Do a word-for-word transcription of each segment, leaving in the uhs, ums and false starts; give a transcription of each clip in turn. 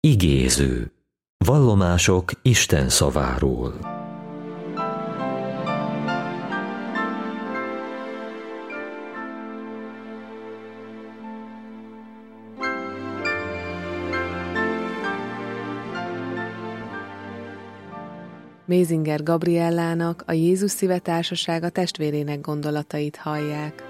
Igéző. Vallomások Isten szaváról. Mézinger Gabriellának, a Jézus Szíve Társasága testvérének gondolatait hallják.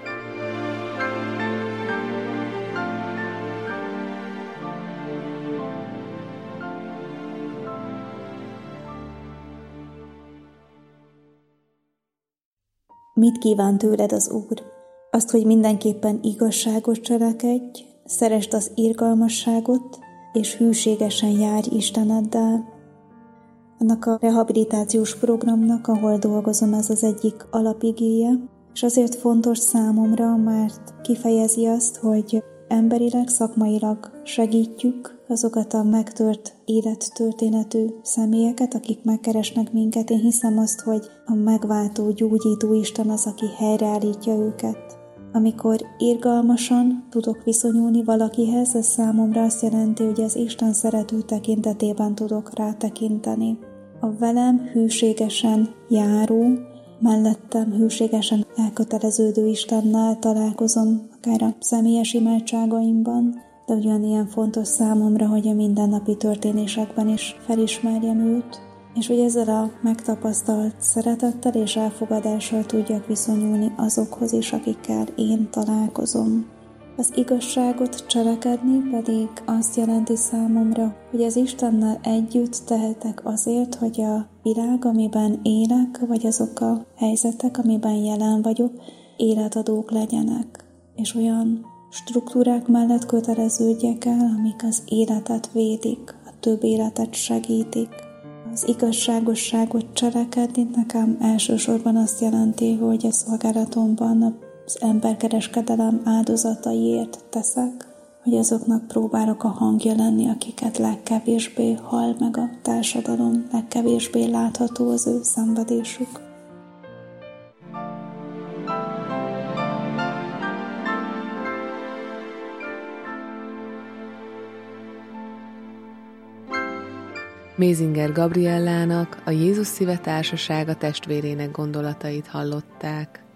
Mit kíván tőled az Úr? Azt, hogy mindenképpen igazságot cselekedj, szeresd az irgalmasságot, és hűségesen járj Isteneddel. Annak a rehabilitációs programnak, ahol dolgozom, ez az egyik alapigéje, és azért fontos számomra, mert kifejezi azt, hogy emberileg, szakmailag segítjük azokat a megtört élettörténetű személyeket, akik megkeresnek minket. Én hiszem azt, hogy a megváltó, gyógyító Isten az, aki helyreállítja őket. Amikor irgalmasan tudok viszonyulni valakihez, ez számomra azt jelenti, hogy az Isten szerető tekintetében tudok rátekinteni. A velem hűségesen járó, mellettem hűségesen elköteleződő Istennel találkozom, akár a személyes imádságaimban, de ugyanilyen fontos számomra, hogy a mindennapi történésekben is felismerjem őt, és hogy ezzel a megtapasztalt szeretettel és elfogadással tudjak viszonyulni azokhoz is, akikkel én találkozom. Az igazságot cselekedni pedig azt jelenti számomra, hogy az Istennel együtt tehetek azért, hogy a világ, amiben élek, vagy azok a helyzetek, amiben jelen vagyok, életadók legyenek, és olyan struktúrák mellett köteleződjek el, amik az életet védik, a több életet segítik. Az igazságosságot cselekedni nekem elsősorban azt jelenti, hogy a szolgálatomban az emberkereskedelem áldozataiért teszek, hogy azoknak próbálok a hangja lenni, akiket legkevésbé hall meg a társadalom, legkevésbé látható az ő szenvedésük. Mézinger Gabriellának, a Jézus Szíve Társasága testvérének gondolatait hallották.